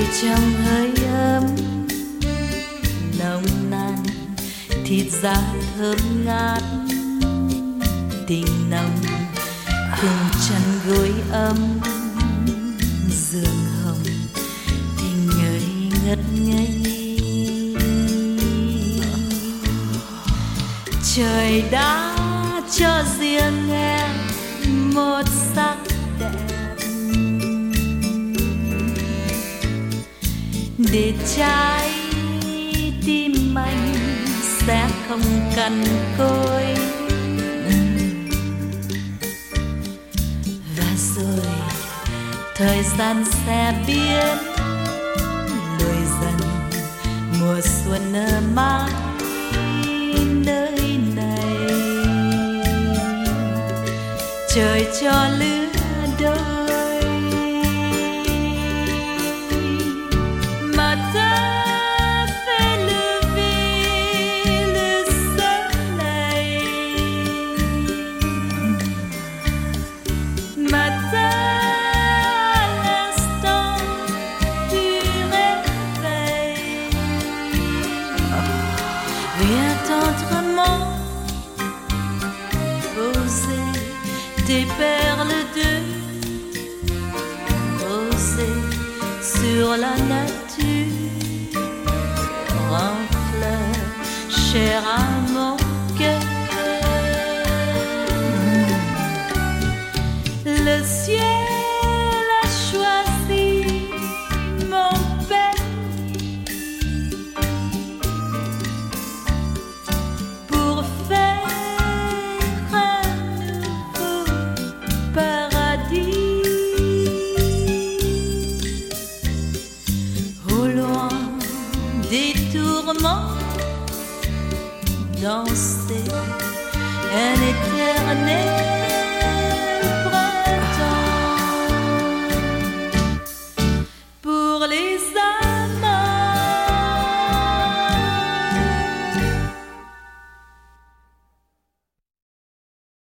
trong hơi ấm nồng nàn, thịt da thơm ngát, tình nồng cùng chăn gối ấm, giường hồng tình ngây ngất ngây. Trời đã cho riêng em một sắc đẹp để trái tim anh sẽ không cằn cỗi. Và rồi thời gian sẽ biến lùi dần mùa xuân ở mãi nơi này. Trời cho lứa đôi mà ta fait lever le soleil. Matin à l'instant du réveil, viens tendrement poser tes perles de rosée sur la nature en fleurs, chère à mon cœur. Le ciel a choisi mon pays pour faire un nouveau paradis. Au loin des tourments, danser un éternel